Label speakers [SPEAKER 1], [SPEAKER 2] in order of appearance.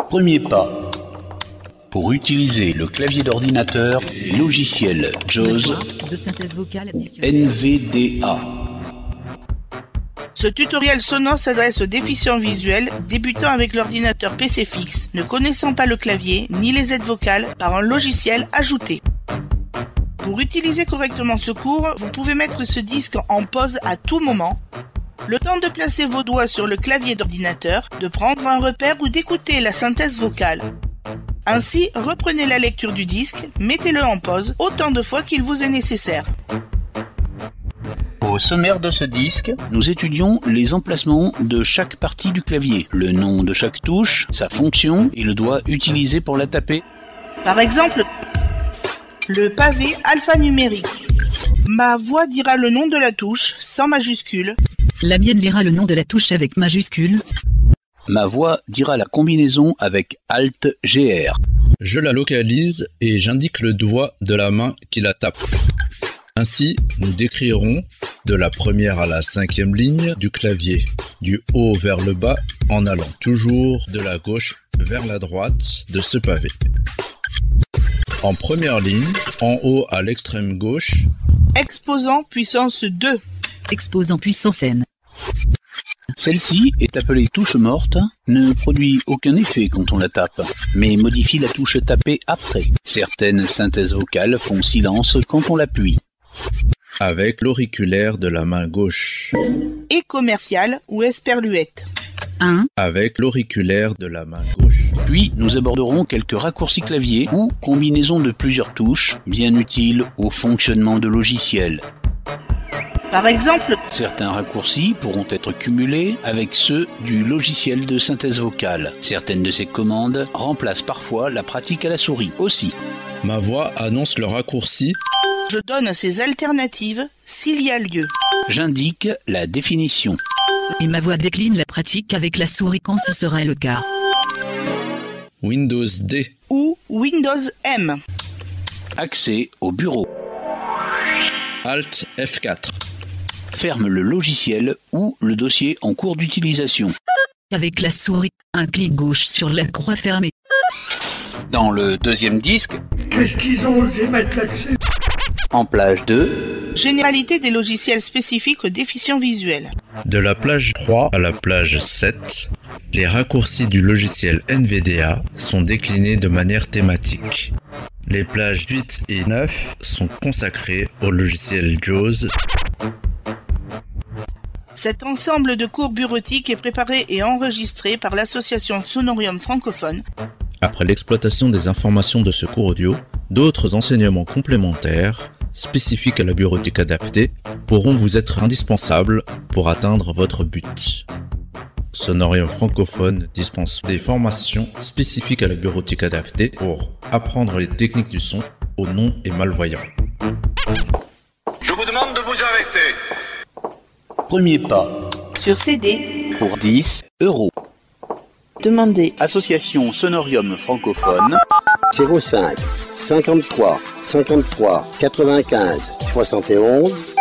[SPEAKER 1] Premier pas. Pour utiliser le clavier d'ordinateur, logiciel JAWS
[SPEAKER 2] de synthèse vocale
[SPEAKER 1] ou NVDA.
[SPEAKER 3] Ce tutoriel sonore s'adresse aux déficients visuels débutant avec l'ordinateur PC fixe, ne connaissant pas le clavier ni les aides vocales par un logiciel ajouté. Pour utiliser correctement ce cours, vous pouvez mettre ce disque en pause à tout moment, le temps de placer vos doigts sur le clavier d'ordinateur, de prendre un repère ou d'écouter la synthèse vocale. Ainsi, reprenez la lecture du disque, mettez-le en pause autant de fois qu'il vous est nécessaire.
[SPEAKER 1] Au sommaire de ce disque, nous étudions les emplacements de chaque partie du clavier, le nom de chaque touche, sa fonction et le doigt utilisé pour la taper.
[SPEAKER 3] Par exemple, le pavé alphanumérique. Ma voix dira le nom de la touche sans majuscule.
[SPEAKER 2] La mienne lira le nom de la touche avec majuscule.
[SPEAKER 1] Ma voix dira la combinaison avec Alt-GR.
[SPEAKER 4] Je la localise et j'indique le doigt de la main qui la tape. Ainsi, nous décrirons de la première à la 5e ligne du clavier, du haut vers le bas en allant toujours de la gauche vers la droite de ce pavé. En première ligne, en haut à l'extrême gauche,
[SPEAKER 3] Exposant puissance 2.
[SPEAKER 2] Exposant puissance N.
[SPEAKER 1] Celle-ci est appelée touche morte, ne produit aucun effet quand on la tape, mais modifie la touche tapée après. Certaines synthèses vocales font silence quand on l'appuie.
[SPEAKER 4] avec l'auriculaire de la main gauche.
[SPEAKER 3] Et commercial ou esperluette.
[SPEAKER 2] 1.
[SPEAKER 4] Avec l'auriculaire de la main gauche.
[SPEAKER 1] Puis, nous aborderons quelques raccourcis clavier ou combinaisons de plusieurs touches, bien utiles au fonctionnement de logiciels.
[SPEAKER 3] Par exemple,
[SPEAKER 1] Certains raccourcis pourront être cumulés avec ceux du logiciel de synthèse vocale. Certaines de ces commandes remplacent parfois la pratique à la souris aussi.
[SPEAKER 4] Ma voix annonce le raccourci.
[SPEAKER 3] je donne ces alternatives s'il y a lieu.
[SPEAKER 1] J'indique la définition.
[SPEAKER 2] Et ma voix décline la pratique avec la souris quand ce sera le cas.
[SPEAKER 4] Windows D.
[SPEAKER 3] Ou Windows M.
[SPEAKER 1] Accès au bureau.
[SPEAKER 4] Alt F4.
[SPEAKER 1] Ferme le logiciel ou le dossier en cours d'utilisation.
[SPEAKER 2] Avec la souris, un clic gauche sur la croix fermée.
[SPEAKER 1] Dans le deuxième disque,
[SPEAKER 5] Qu'est-ce qu'ils ont osé mettre là-dessus?
[SPEAKER 1] en plage 2,
[SPEAKER 3] Généralité des logiciels spécifiques aux déficients visuels.
[SPEAKER 4] De la plage 3 à la plage 7, les raccourcis du logiciel NVDA sont déclinés de manière thématique. Les plages 8 et 9 sont consacrées au logiciel JAWS.
[SPEAKER 3] Cet ensemble de cours bureautiques est préparé et enregistré par l'association Sonorium francophone.
[SPEAKER 4] Après l'exploitation des informations de ce cours audio, d'autres enseignements complémentaires, spécifiques à la bureautique adaptée, pourront vous être indispensables pour atteindre votre but. Sonorium francophone dispense des formations spécifiques à la bureautique adaptée pour apprendre les techniques du son aux non et malvoyants.
[SPEAKER 6] Je vous demande de vous arrêter.
[SPEAKER 1] premier pas,
[SPEAKER 3] Sur CD,
[SPEAKER 1] pour 10 €.
[SPEAKER 3] demandez
[SPEAKER 1] Association Sonorium francophone,
[SPEAKER 7] 05 53 53 95 71